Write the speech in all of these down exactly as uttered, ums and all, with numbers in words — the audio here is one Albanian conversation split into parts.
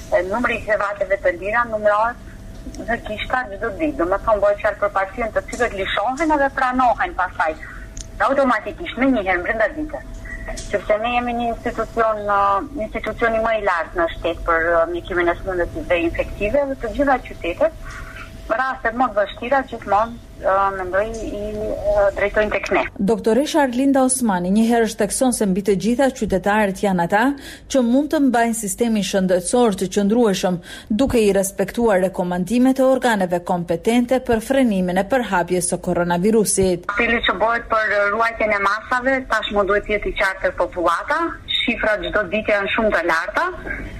numri i krevateve të lira numërohet në kishta çdo ditë. Domethënë bëhet fjalë për pacientë të cilët lishohen edhe pranohen pastaj automatikisht me njëherë brenda ditës. Sepse ne jemi një institucion, një institucioni më i lartë në shtet për mjekimin e sëmundjeve infektive dhe të gjitha qytetet, rastet më të vështira gjithmonë mendoj i drejtojnë tek ne. Doktoresha Arlinda Osmani njëherë shtekson se mbi të gjitha qytetarët janë ata që mund të mbajnë sistemin shëndetësor të qëndrueshëm, duke i respektuar rekomandimet e organeve kompetente për frenimin e përhapjes së koronavirusit. Apeli që bëhet për ruajtjen e masave, tashmë duhet të jetë i qartë popullata, shifrat çdo ditë janë shumë të larta.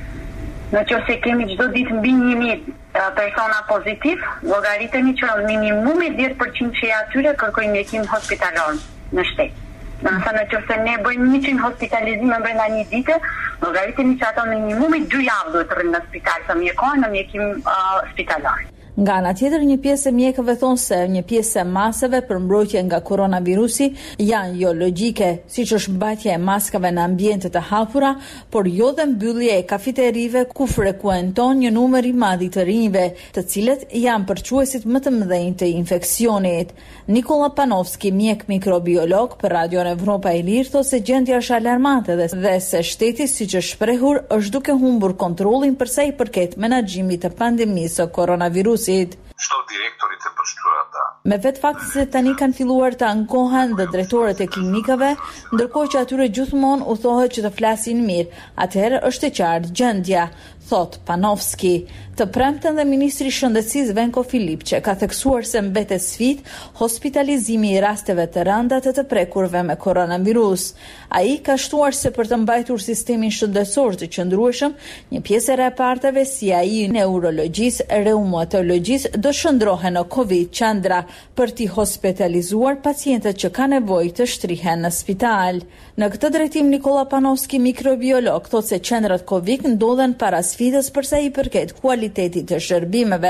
Në qoftë se kemi çdo ditë mbi një mijë persona pozitiv, llogariteni që minimumi dhjetë përqind që atyre kërkojnë mjekim hospitalor në shtet. Domethënë në qoftë se ne bëjmë njëqind hospitalizime brenda një dite, llogariteni që ato minimumi dy javë duhet të rrinë në spital të mjekohen në mjekim uh, spitalor. Nga ana tjetër, një pjesë e mjekëve thonë se një pjesë e masave për mbrojtje nga koronavirusi janë jo logjike, siç është mbajtja e maskave në ambiente të hapura, por jo dhe mbyllje e kafeterive ku frekuenton një numër i madh i të rinjve, të cilët janë përquesit më të mëdhenj të infeksionit. Nikola Panovski, mjek mikrobiolog për Radion Evropa e Lirë, thotë se gjendja është alarmante dhe, dhe se shteti, siç është shprehur, është duke humbur kontrollin për sa i përket menaxhimit të pandemisë së koronavirusit. Çdo direktorit e përshkruar ata. Me vetë fakti se tani kanë filluar të ankohen dhe drejtorët e klinikave, ndërkohë që atyre gjithmonë u thohet që të flasin mirë, atëherë është e qartë gjendja, thot Panovski. Të premten dhe ministri i Shëndetësisë Venko Filipçe ka theksuar se mbetet sfidë hospitalizimi i rasteve të rënda të të prekurve me koronavirus. Ai ka shtuar se për të mbajtur sistemin shëndetësor të qëndrueshëm, një pjesë e reparteve si ai neurologjisë, reumatologjisë do shndrohen në Covid qendra për t'i hospitalizuar pacientët që kanë nevojë të shtrihen në spital. Në këtë drejtim Nikola Panovski, mikrobiolog, thotë se qendrat Covid ndodhen para sfidës përsa i përket kualitetit të shërbimeve.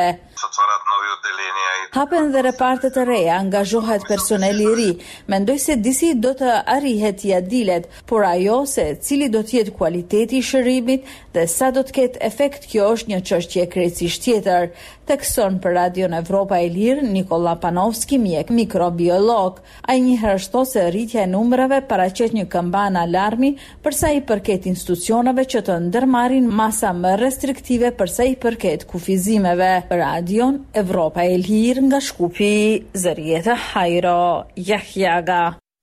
Hapen dhe reparte të reja, angazhohet personeli i ri. Mendoj se disi do të arrihet ja dilet, por ajo se cili do të jetë kualiteti i shërbimit dhe sa do të ketë efekt, kjo është një çështje krejtësisht tjetër. Thekson për Radion Evropa e Lirë Nikola Panovski, mjek mikrobiolog. Ai njëherë thotë se rritja e numrave paraqet një këmbën alarmi përsa i përket institucioneve që të ndërmarrin masa më restriktive përsa i përket kufizimeve. Radion Evropa e Lirë nga Shkupi, Zërieta Hajro, Jahjaga.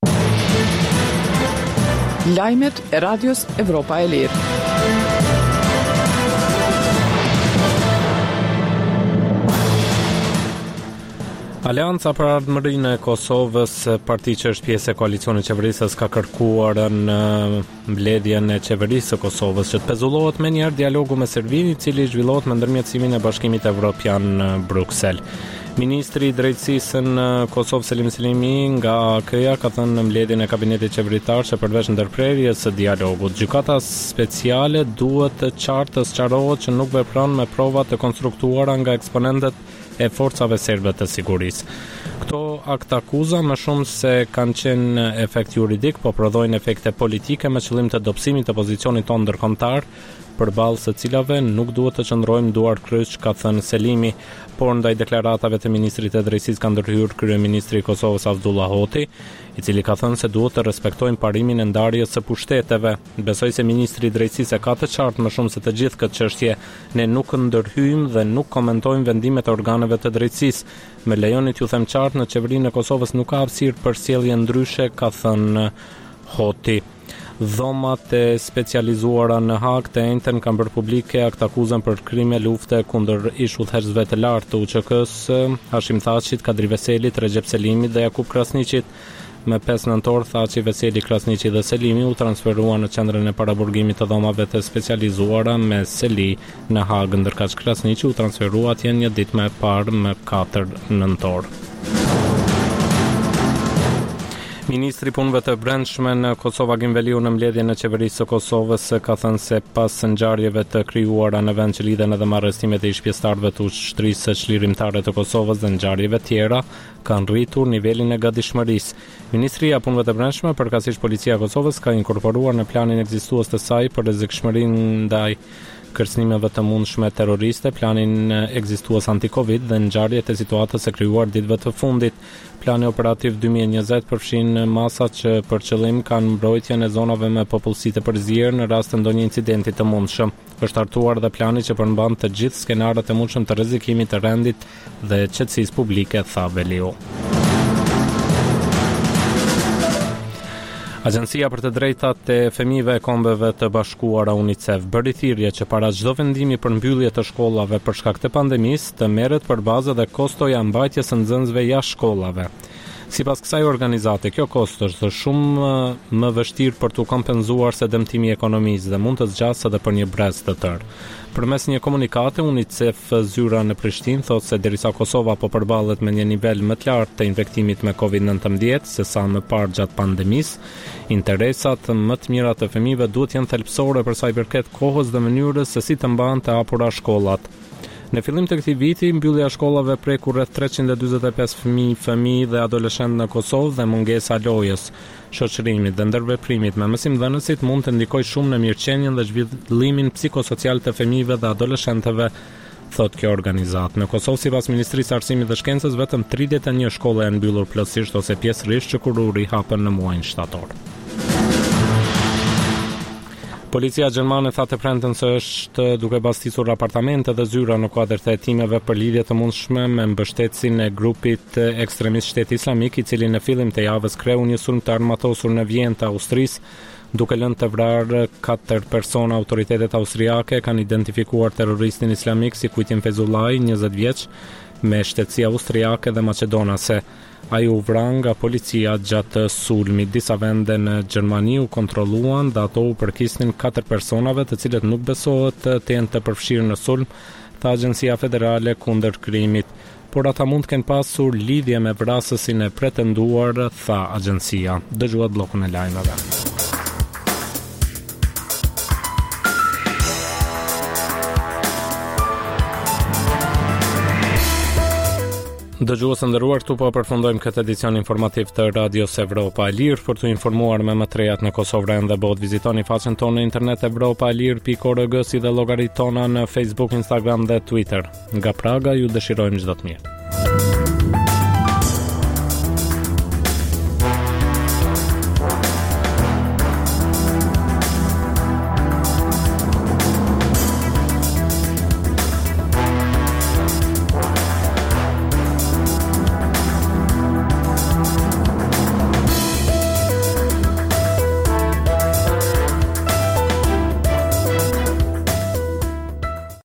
Lajmet e Radios Evropa e Lirë. Aleanca për Ardhmërinë e Kosovës, parti që është pjesë e koalicionit qeverisës, ka kërkuar në mbledhjen e qeverisë së Kosovës që të pezullohet me njëherë dialogu me Serbinë, i cili zhvillohet me ndërmjetësimin e Bashkimit Evropian në Bruksel. Ministri i Drejtësisë në Kosovë Selim Selimi nga K-ja ka thënë në mbledhjen e kabinetit qeveritar se përveç ndërprerjes së dialogut, gjykata speciale duhet të qartë të sqarohet që nuk vepron me prova të konstruktuara nga eksponentët e forcave serbe të sigurisë. Këto akt akuza më shumë se kanë qenë efekt juridik, po prodhojnë efekte politike me qëllim të dobësimit të pozicionit tonë ndërkombëtar, përballë së cilave nuk duhet të qëndrojmë duar kryq, ka thënë Selimi, por ndaj deklaratave të ministrit e drejtësisë ka ndërhyrë kryeministri i Kosovës Avdullah Hoti, i cili ka thënë se duhet të respektojmë parimin e ndarjes së pushteteve. Besoj se ministri i drejtësisë ka të qartë më shumë se të gjithë këtë çështje. Ne nuk ndërhyjmë dhe nuk komentojmë vendimet e organeve të drejtësisë. Me lejoni t'ju them qartë, në qeverinë e Kosovës nuk ka hapësirë për sjellje ndryshe, ka thënë Hoti. Dhomat e specializuara në Hag të njëjtën kanë bërë publike akt akuzën për krime lufte kundër ish udhëheqësve të lartë të U Q K-s, Hashim Thaçit, Kadri Veselit, Recep Selimit dhe Jakub Krasniqit. Me pesë nëntor, Thaçi, Veseli, Krasniqi dhe Selimi u transferuan në qendrën e paraburgimit të dhomave të specializuara me Seli në Hag, ndërkaq Krasniqi u transferua atje një ditë më parë me katër nëntor. Ministri i punëve të brendshme në Kosovë Agim Veliu në mbledhjen e qeverisë së Kosovës ka thënë se pas ngjarjeve të krijuara në vend që lidhen edhe me arrestimet e ish-pjesëtarëve të ushtrisë së çlirimtare të Kosovës dhe ngjarjeve tjera, kanë rritur nivelin e gatishmërisë. Ministria e punëve të brendshme, përkatësisht Policia e Kosovës, ka inkorporuar në planin ekzistues të saj për rrezikshmërinë ndaj kërcënimeve të mundshme terroriste, planin ekzistues anti-Covid dhe ngjarjet e situatës së krijuar ditëve të fundit. Plani operativ dy mijë e njëzet përfshin masa që për qëllim kanë mbrojtjen e zonave me popullsi të përzierë në rast të ndonjë incidenti të mundshëm. Është hartuar dhe plani që përmban të gjithë skenarët e mundshëm të rrezikimit të rendit dhe qetësisë publike, tha Veliu. Agjencia për të drejtat e fëmijëve e Kombeve të Bashkuara UNICEF bëri thirrje që para çdo vendimi për mbyllje të shkollave për shkak të pandemisë të merret përbazë dhe kostoja e mbajtjes së nxënësve jashtë shkollave. Sipas kësaj organizate, kjo kost është shumë më vështirë për të kompenzuar se dëmtimi i ekonomisë dhe mund të zgjasë edhe për një brez të tërë. Përmes një komunikate, UNICEF zyra në Prishtinë thotë se derisa Kosova po përballet me një nivel më të lartë të infektimit me covid nineteen se sa më parë gjatë pandemisë, interesat më të mira të fëmijëve duhet jenë thelbësore për sa i përket kohës dhe mënyrës se si të mbahen të hapura shkollat. Në fillim të këtij viti, mbyllja e shkollave preku rreth treqind e dyzet e pesë fëmijë, fëmijë dhe adoleshentë në Kosovë dhe mungesa e lojës, shoqërimit dhe ndërveprimit me mësimdhënësit mund të ndikojë shumë në mirëqenien dhe zhvillimin psikosocial të fëmijëve dhe adoleshentëve, thot kjo organizatë. Në Kosovë, sipas Ministrisë së Arsimit dhe Shkencës, vetëm tridhjetë e një shkolla janë mbyllur plotësisht ose pjesërisht që kur u rihapen në muajin shtator. Policia gjermane tha të premten se është duke bastisur apartamente dhe zyra në kuadër të hetimeve për lidhje të mundshme me mbështetësin e grupit ekstremist Shteti Islamik, i cili në fillim të javës kreu një sulm të armatosur në Vjenë të Austrisë, duke lënë të vrarë katër persona. Autoritetet austriake kanë identifikuar terroristin islamik si Kujtim Fezulaj, njëzet vjeç, me shtetësi austriake dhe maqedonase. Ai u vra nga policia gjatë sulmit. Disa vende në Gjermani u kontrolluan dhe ato u përkisnin katër personave të cilët nuk besohet të jenë të përfshirë në sulm, tha Agjencia Federale kundër krimit, por ata mund të kenë pasur lidhje me vrasësin e pretenduar, tha agjencia. Dëgjuat bllokun e lajmeve. Dëgjues të nderuar, këtu po përfundojmë këtë edicion informativ të Radios Evropa e Lirë. Për të informuar me më të rejat në Kosovë dhe botë, vizitoni faqen tonë në internet evropa e lirë pikë org si dhe llogaritë tona në Facebook, Instagram dhe Twitter. Nga Praga ju dëshirojmë çdo të mirë.